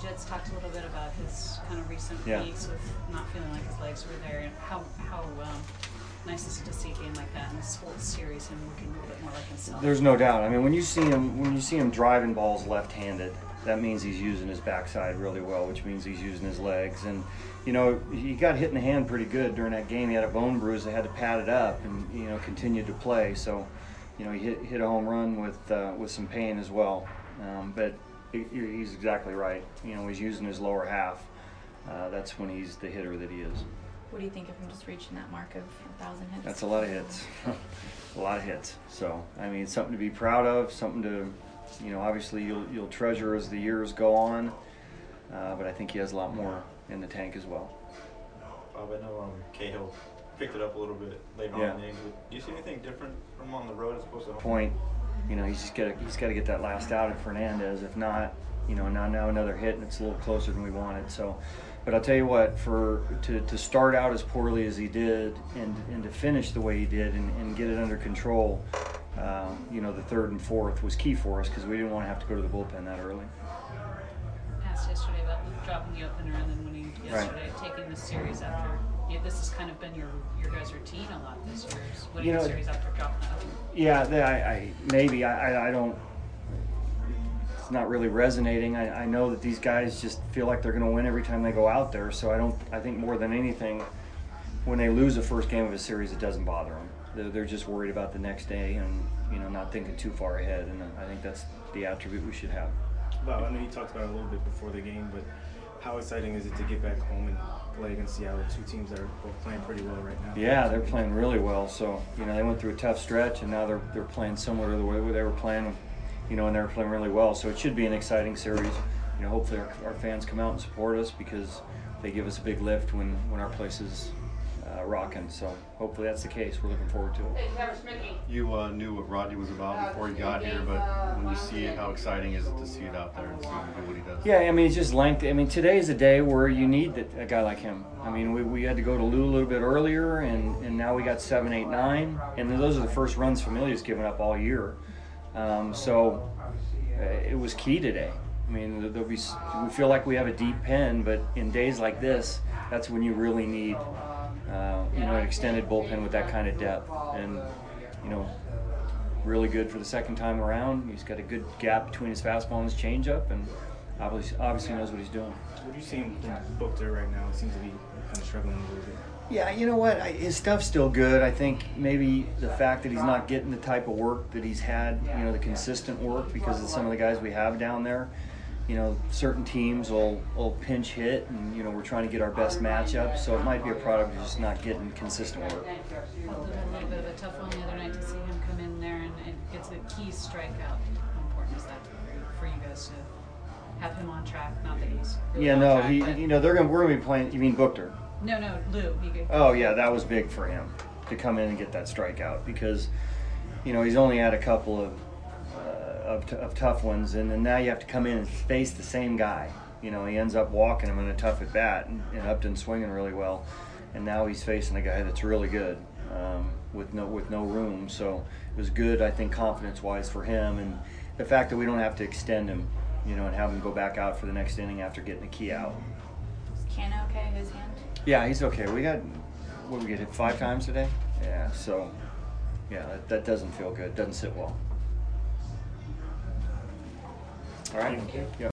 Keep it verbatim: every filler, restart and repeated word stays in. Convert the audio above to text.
Jed's talked a little bit about his kind of recent Yeah. weeks with not feeling like his legs were there. And how how um, nice is it to see a game like that in this whole series, him looking a little bit more like himself. There's no doubt. I mean, when you see him when you see him driving balls left-handed, that means he's using his backside really well, which means he's using his legs. And you know, he got hit in the hand pretty good during that game. He had a bone bruise. They had to pad it up, and you know, continued to play. So, you know, he hit, hit a home run with uh, with some pain as well. Um, but he, he's exactly right. You know, he's using his lower half. Uh, that's when he's the hitter that he is. What do you think of him just reaching that mark of a thousand hits? That's a lot of hits. A lot of hits. So, I mean, it's something to be proud of, something to, you know, obviously you'll, you'll treasure as the years go on. Uh, but I think he has a lot more in the tank as well. Bob, I know um, Cahill picked it up a little bit later Yeah. on in the innings. Do you see anything different from him on the road as opposed to home? Point, you know, he's just got he's got to get that last out at Fernandez. If not, you know, now now another hit and it's a little closer than we wanted. So, but I'll tell you what, for to, to start out as poorly as he did and and to finish the way he did and, and get it under control, um, you know, the third and fourth was key for us because we didn't want to have to go to the bullpen that early. Asked yesterday about dropping the opener and then winning yesterday, right. Taking this series after. Yeah, this has kind of been your your guys' routine a lot this year, is winning You know, the series after dropping the opener. Yeah, the, I, I maybe I, I I don't. It's not really resonating. I, I know that these guys just feel like they're going to win every time they go out there. So I don't. I think more than anything, when they lose the first game of a series, it doesn't bother them. They're, they're just worried about the next day and you know not thinking too far ahead. And I think that's the attribute we should have. Bob, I know you talked about it a little bit before the game, but how exciting is it to get back home and play against Seattle, two teams that are both playing pretty well right now? Yeah, they're playing really well. So, you know, they went through a tough stretch, and now they're they're playing similar to the way they were playing, you know, and they're playing really well. So it should be an exciting series. You know, hopefully our, our fans come out and support us because they give us a big lift when, when our place is uh, rocking. So hopefully that's the case. We're looking forward to it. You uh, knew what Rodney was about before he got here, but when you see it, how exciting is it to see it out there and see him do what he does? Yeah, I mean, it's just length. I mean, today is a day where you need that, a guy like him. I mean, we, we had to go to Lou a little bit earlier, and, and now we got seven, eight, nine, and those are the first runs Familia's given up all year. Um, so uh, it was key today. I mean, there'll be, we feel like we have a deep pen, but in days like this, that's when you really need, uh, you know, an extended bullpen with that kind of depth. And, you know, really good for the second time around. He's got a good gap between his fastball and his changeup, and obviously, obviously knows what he's doing. What are you seeing from Buchter right now? It seems to be kind of struggling a little bit. Yeah, you know what? I, his stuff's still good. I think maybe the fact that he's not getting the type of work that he's had, you know, the consistent work because of some of the guys we have down there. You know, certain teams will, will pinch hit, and, you know, we're trying to get our best matchup, so it might be a product of just not getting consistent work. Well, we had a little bit of a tough one the other night to see him come in there and, and get to the key strikeout. How important is that for you guys to have him on track? Not that he's really Yeah, on no, track, he, but- you know, they're gonna we're gonna be playing. You mean Buchter? No, no, Lou. He could, Oh yeah, that was big for him to come in and get that strikeout because, you know, he's only had a couple of uh, of, t- of tough ones, and then now you have to come in and face the same guy. You know, he ends up walking him in a tough at bat, and, and Upton swinging really well, and now he's facing a guy that's really good um, with no with no room. So it was good, I think, confidence wise for him, and the fact that we don't have to extend him, you know, and have him go back out for the next inning after getting a key out. Is Ken okay, his hand? Yeah, he's okay. We got, what did we get hit five times today? Yeah, so, yeah, that, that doesn't feel good. Doesn't sit well. All right? Thank you. Yep.